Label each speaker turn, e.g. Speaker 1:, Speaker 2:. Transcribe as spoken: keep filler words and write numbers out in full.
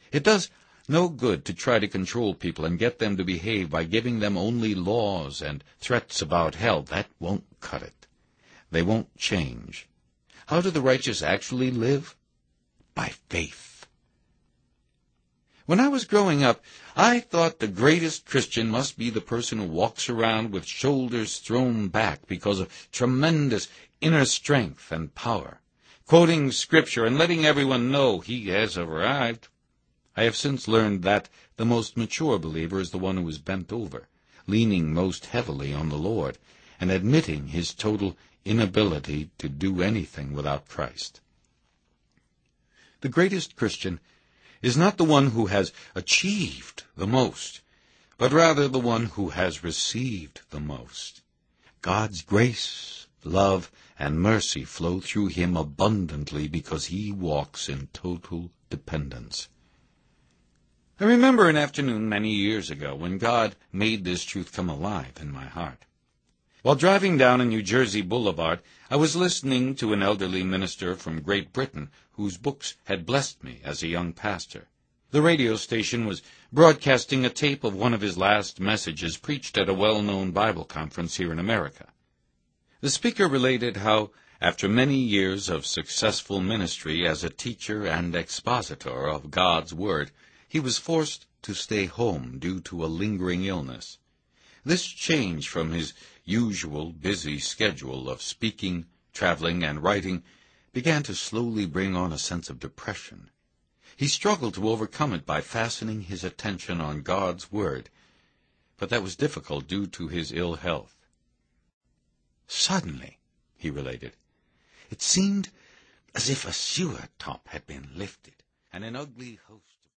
Speaker 1: It does no good to try to control people and get them to behave by giving them only laws and threats about hell. That won't cut it. They won't change. How do the righteous actually live? By faith. When I was growing up, I thought the greatest Christian must be the person who walks around with shoulders thrown back because of tremendous inner strength and power, quoting Scripture and letting everyone know he has arrived. I have since learned that the most mature believer is the one who is bent over, leaning most heavily on the Lord, and admitting his total inability to do anything without Christ. The greatest Christian is not the one who has achieved the most, but rather the one who has received the most. God's grace, love, and mercy flow through him abundantly because he walks in total dependence. I remember an afternoon many years ago when God made this truth come alive in my heart. While driving down a New Jersey boulevard, I was listening to an elderly minister from Great Britain whose books had blessed me as a young pastor. The radio station was broadcasting a tape of one of his last messages preached at a well-known Bible conference here in America. The speaker related how, after many years of successful ministry as a teacher and expositor of God's Word, he was forced to stay home due to a lingering illness. This change from his usual busy schedule of speaking, traveling, and writing began to slowly bring on a sense of depression. He struggled to overcome it by fastening his attention on God's Word, but that was difficult due to his ill health. Suddenly, he related, it seemed as if a sewer top had been lifted, and an ugly host